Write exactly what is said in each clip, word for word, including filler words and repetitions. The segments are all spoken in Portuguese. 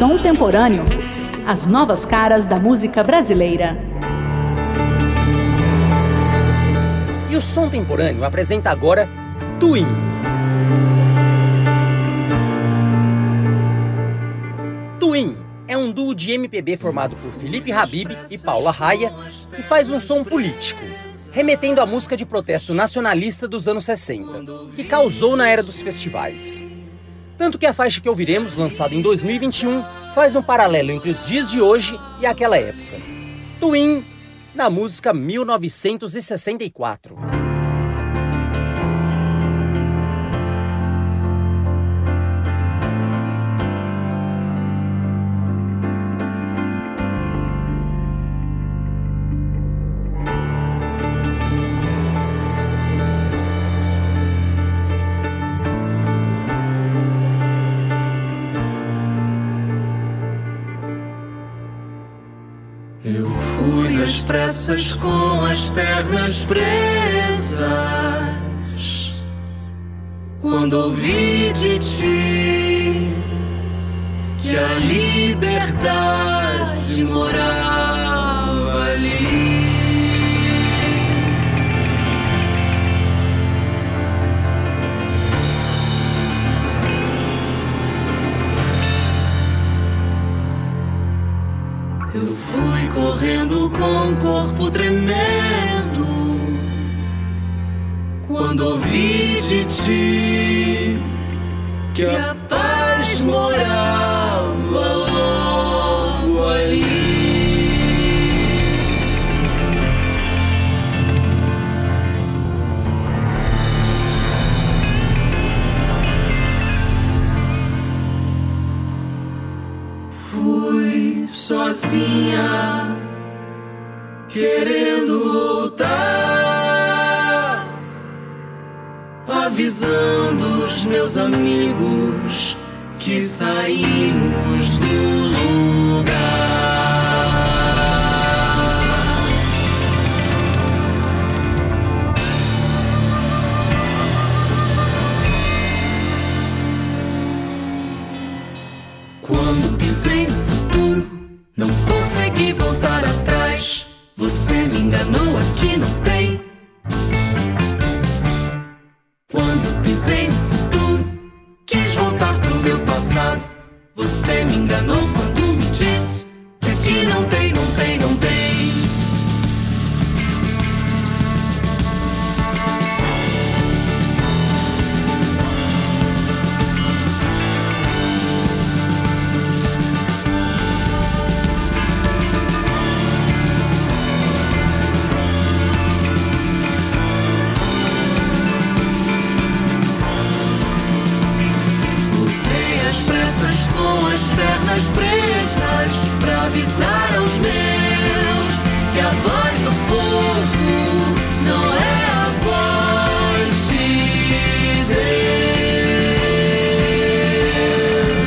Som Temporâneo. As novas caras da música brasileira. E o Som Temporâneo apresenta agora Twin. Twin é um duo de M P B formado por Felipe Habib e Paula Raia, que faz um som político, remetendo à música de protesto nacionalista dos anos sessenta, que causou na era dos festivais. Tanto que a faixa que ouviremos, lançada em dois mil e vinte e um, faz um paralelo entre os dias de hoje e aquela época. Twin, na música mil novecentos e sessenta e quatro. Eu fui às pressas com as pernas presas, quando ouvi de ti que a liberdade morava ali. Eu fui correndo com o corpo tremendo, quando ouvi de ti que a paz morava logo ali. Fui sozinha, querendo voltar, avisando os meus amigos que saímos do lugar. Quando pisei no futuro, não consegui voltar atrás. Você me enganou, aqui não tem. Quando pisei no futuro, quis voltar pro meu passado. Você me enganou quando me disse que aqui não tem, não tem, não tem. Com as pernas presas, pra avisar aos meus que a voz do povo não é a voz de Deus.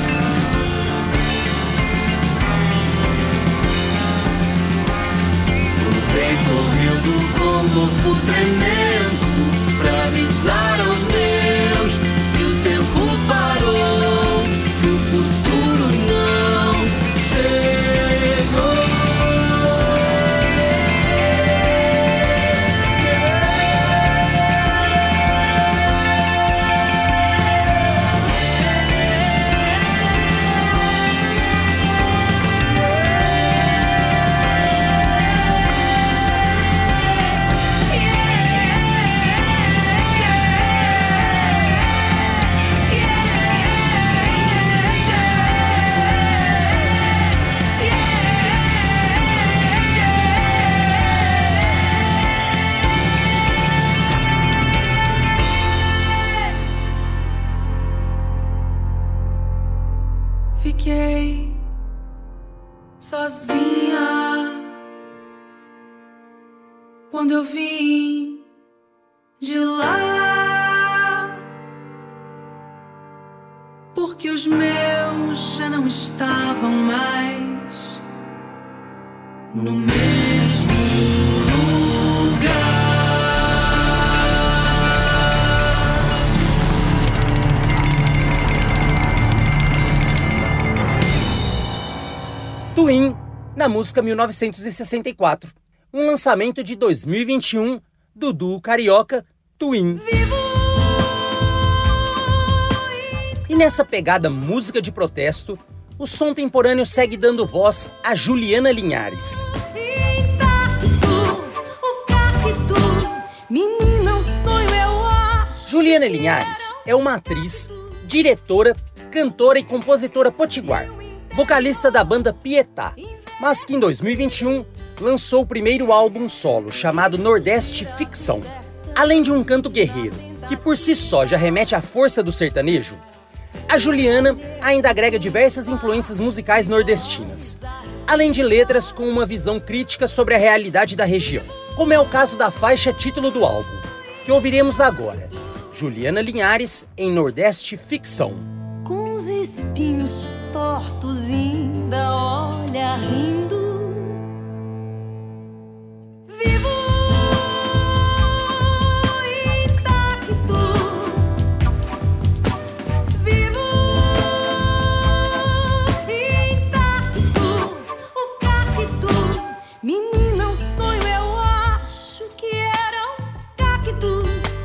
Voltei correndo com o corpo tremendo, pra avisar aos meus que o tempo parou. O futuro não chegou. Fiquei sozinha quando eu vim de lá, porque os meus já não estavam mais no mesmo lugar. Twin, na música mil novecentos e sessenta e quatro, um lançamento de dois mil e vinte e um do duo carioca Twin. E nessa pegada música de protesto, o som temporâneo segue dando voz a Juliana Linhares. Juliana Linhares é uma atriz, diretora, cantora e compositora potiguar, vocalista da banda Pietá, mas que em dois mil e vinte e um lançou o primeiro álbum solo chamado Nordeste Ficção. Além de um canto guerreiro, que por si só já remete à força do sertanejo, a Juliana ainda agrega diversas influências musicais nordestinas, além de letras com uma visão crítica sobre a realidade da região, como é o caso da faixa título do álbum, que ouviremos agora, Juliana Linhares em Nordeste Ficção. Com os espinhos tortos ainda olha rindo. Vivo intacto. Vivo intacto. O cacto. Menina, um sonho eu acho que era um cacto.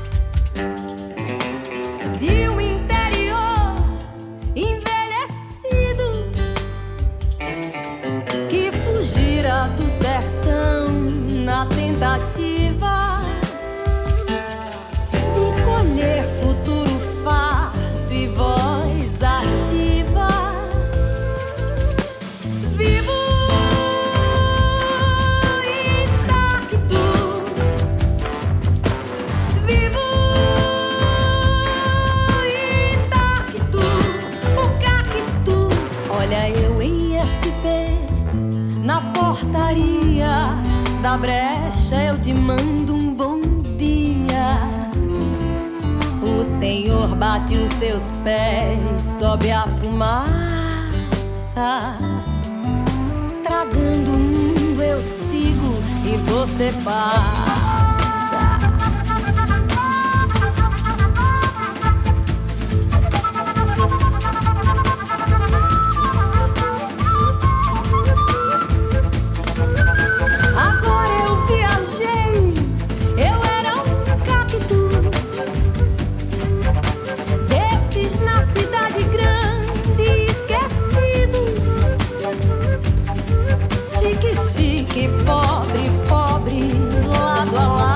De um interior envelhecido que fugira do sertão na tentativa de colher futuro farto e voz ativa. Vivo intacto. Vivo intacto. O cacto. Olha eu em S P na portaria da brecha, eu te mando um bom dia. O Senhor bate os seus pés, sobe a fumaça, tragando o mundo eu sigo e você passa. Pobre, pobre, lado a lado.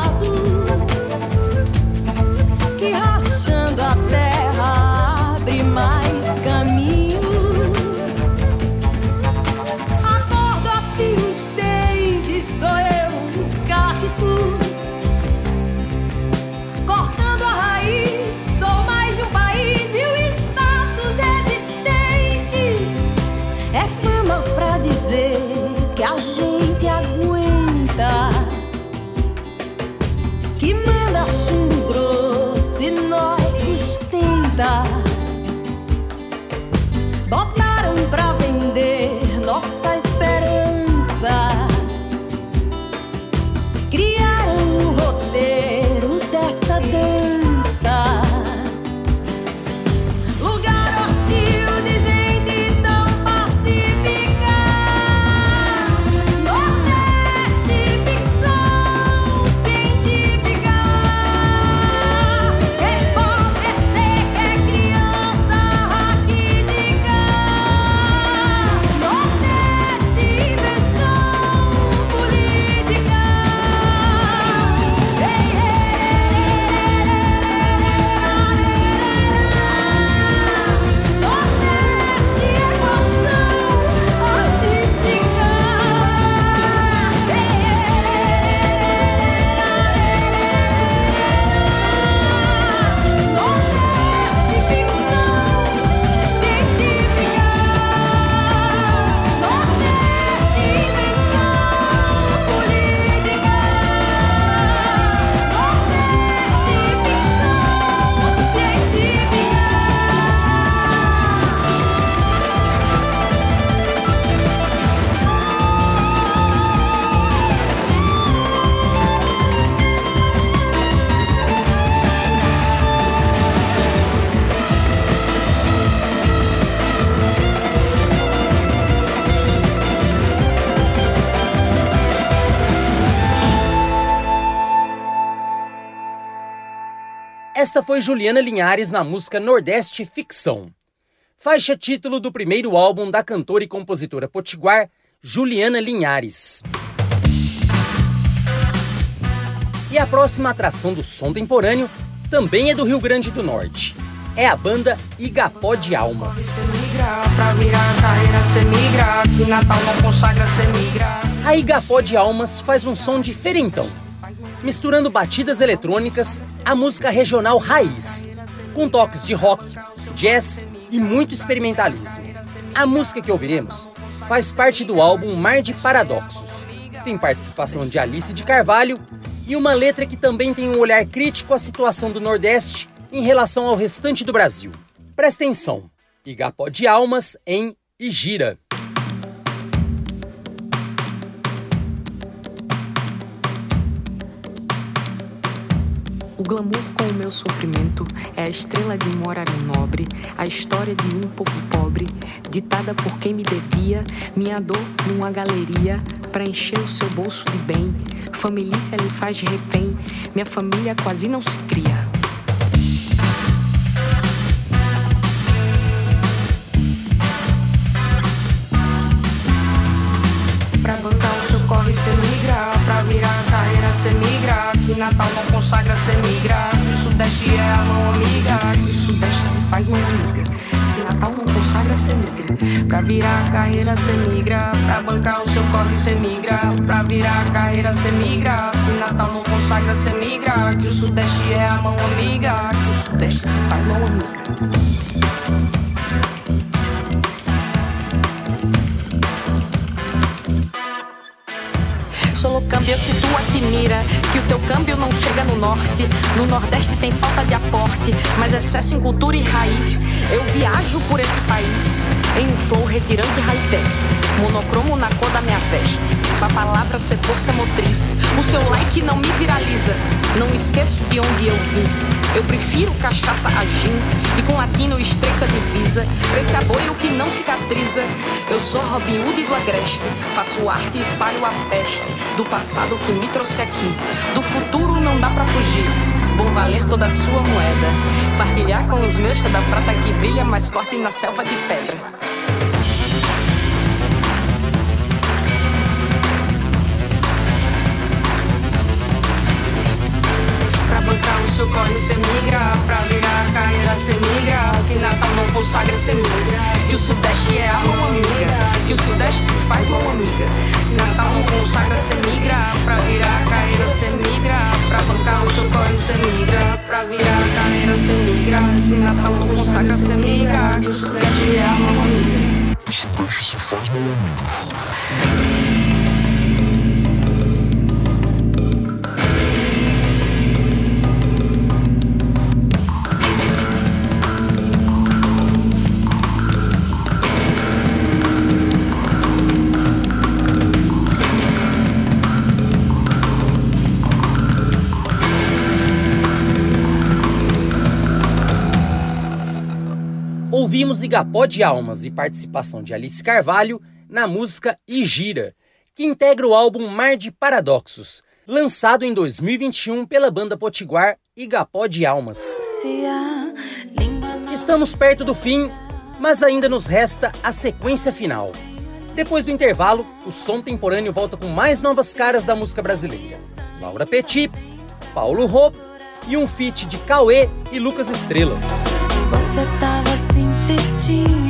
Esta foi Juliana Linhares na música Nordeste Ficção, faixa título do primeiro álbum da cantora e compositora potiguar Juliana Linhares. E a próxima atração do som temporâneo também é do Rio Grande do Norte. É a banda Igapó de Almas. A Igapó de Almas faz um som diferentão, misturando batidas eletrônicas à música regional raiz, com toques de rock, jazz e muito experimentalismo. A música que ouviremos faz parte do álbum Mar de Paradoxos. Tem participação de Alice de Carvalho e uma letra que também tem um olhar crítico à situação do Nordeste em relação ao restante do Brasil. Presta atenção, Igapó de Almas em Igira. O glamour com o meu sofrimento é a estrela de um horário nobre, a história de um povo pobre, ditada por quem me devia, minha dor numa galeria, pra encher o seu bolso de bem. Familícia lhe faz refém, minha família quase não se cria. Pra bancar o seu corre, cê migra. Pra virar a carreira, cê migra. Que Natal não consagra, cê migra. Que o Sudeste é a mão amiga. Que o Sudeste se faz mão amiga. Se Natal não consagra, cê migra. Pra virar a carreira, cê migra. Pra bancar o seu corre, cê migra. Pra virar a carreira, cê migra. Se Natal não consagra, cê migra. Que o Sudeste é a mão amiga. Que o Sudeste se faz mão amiga. Solo câmbio, situa que mira, que o teu câmbio não chega no norte. No Nordeste tem falta de aporte, mas excesso em cultura e raiz. Eu viajo por esse país em um flow retirante high-tech, monocromo na cor da minha veste. Pra palavra ser força motriz, o seu like não me viraliza. Não esqueço de onde eu vim. Eu prefiro cachaça a gin e com latino estreita divisa. Pra esse aboio que não cicatriza. Eu sou Robin Hood do Agreste, faço arte e espalho a peste do passado que me trouxe aqui. Do futuro não dá pra fugir. Vou valer toda a sua moeda. Partilhar com os meus da prata que brilha mais forte na selva de pedra. Pra bancar o seu corre, cê migra. Pra virar a carreira, cê migra. Se Natal não consagra, cê migra. Que o Sudeste é a mão amiga. Que o Sudeste se faz mão amiga. Se Natal não consagra, cê migra. Pra virar a carreira, cê migra. Pra bancar o seu corre, cê migra. Pra virar a carreira, cê migra. Se Natal não consagra, cê migra. Que o Sudeste é a mão amiga. Que o Sudeste se faz mão amiga. Ouvimos Igapó de Almas e participação de Alice Carvalho na música Igira, que integra o álbum Mar de Paradoxos, lançado em dois mil e vinte e um pela banda potiguar Igapó de Almas. Estamos perto do fim, mas ainda nos resta a sequência final. Depois do intervalo, o som temporâneo volta com mais novas caras da música brasileira. Laura Petit, Paulo Rô e um feat de Cauê e Lucas Estrela. Você tava assim tristinho.